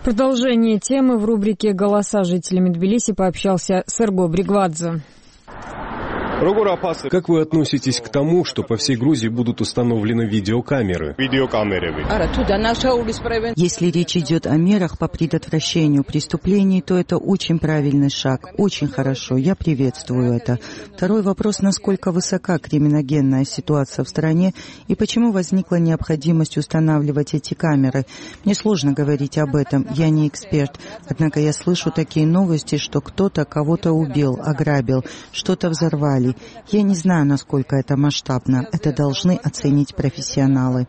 Продолжение темы в рубрике «Голоса жителями Тбилиси» пообщался с Эрго Бригвадзе. Как вы относитесь к тому, что по всей Грузии будут установлены видеокамеры? Если речь идет о мерах по предотвращению преступлений, то это очень правильный шаг, очень хорошо, я приветствую это. Второй вопрос, насколько высока криминогенная ситуация в стране и почему возникла необходимость устанавливать эти камеры. Мне сложно говорить об этом, я не эксперт, однако я слышу такие новости, что кто-то кого-то убил, ограбил, что-то взорвали. Я не знаю, насколько это масштабно. Это должны оценить профессионалы.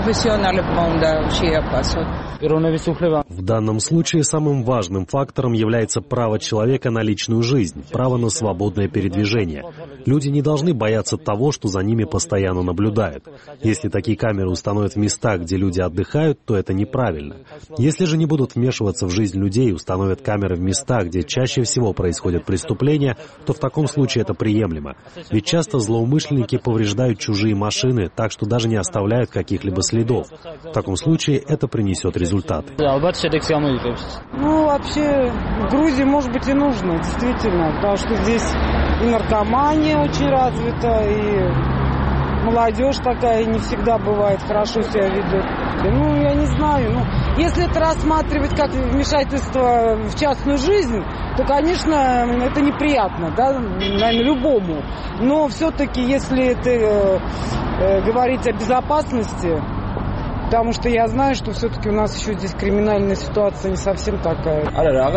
В данном случае самым важным фактором является право человека на личную жизнь, право на свободное передвижение. Люди не должны бояться того, что за ними постоянно наблюдают. Если такие камеры установят в местах, где люди отдыхают, то это неправильно. Если же не будут вмешиваться в жизнь людей и установят камеры в местах, где чаще всего происходят преступления, то в таком случае это приемлемо. Ведь часто злоумышленники повреждают чужие машины, так что даже не оставляют каких-либо следов. В таком случае это принесет результаты. Вообще, в Грузии, может быть, и нужно, действительно, потому что здесь и наркомания очень развита, и молодежь такая не всегда бывает хорошо себя ведет. Я не знаю. Если это рассматривать как вмешательство в частную жизнь, то, конечно, это неприятно, да, наверное, любому. Но все-таки, если это говорить о безопасности, потому что я знаю, что все-таки у нас еще здесь криминальная ситуация не совсем такая.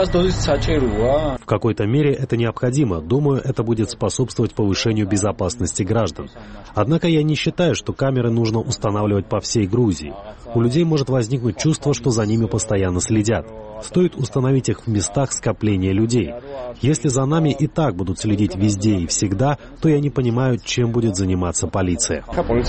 В какой-то мере это необходимо. Думаю, это будет способствовать повышению безопасности граждан. Однако я не считаю, что камеры нужно устанавливать по всей Грузии. У людей может возникнуть чувство, что за ними постоянно следят. Стоит установить их в местах скопления людей. Если за нами и так будут следить везде и всегда, то я не понимаю, чем будет заниматься полиция.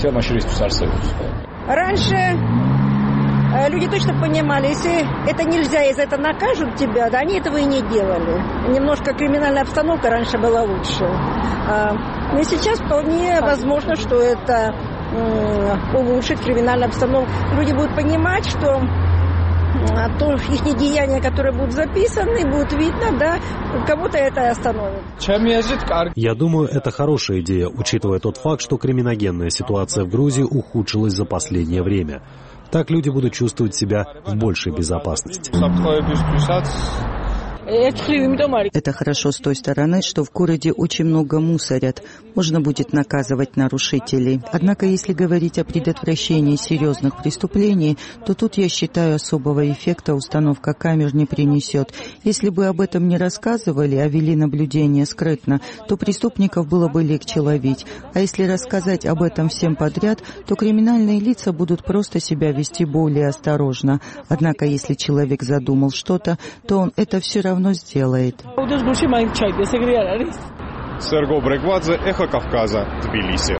Раньше люди точно понимали, если это нельзя, если это накажут тебя, да, они этого и не делали. Немножко криминальная обстановка раньше была лучше. Но сейчас вполне возможно, что это улучшит криминальную обстановку. Люди будут понимать, что то их деяния, которые будут записаны, будут видно, да, кого-то это остановит. Я думаю, это хорошая идея, учитывая тот факт, что криминогенная ситуация в Грузии ухудшилась за последнее время. Так люди будут чувствовать себя в большей безопасности. Это хорошо с той стороны, что в городе очень много мусорят. Можно будет наказывать нарушителей. Однако, если говорить о предотвращении серьезных преступлений, то тут, я считаю, особого эффекта установка камер не принесет. Если бы об этом не рассказывали, а вели наблюдение скрытно, то преступников было бы легче ловить. А если рассказать об этом всем подряд, то криминальные лица будут просто себя вести более осторожно. Однако, если человек задумал что-то, то он это все равно сделает. Эрго Бригвадзе, Эхо Кавказа, Тбилиси.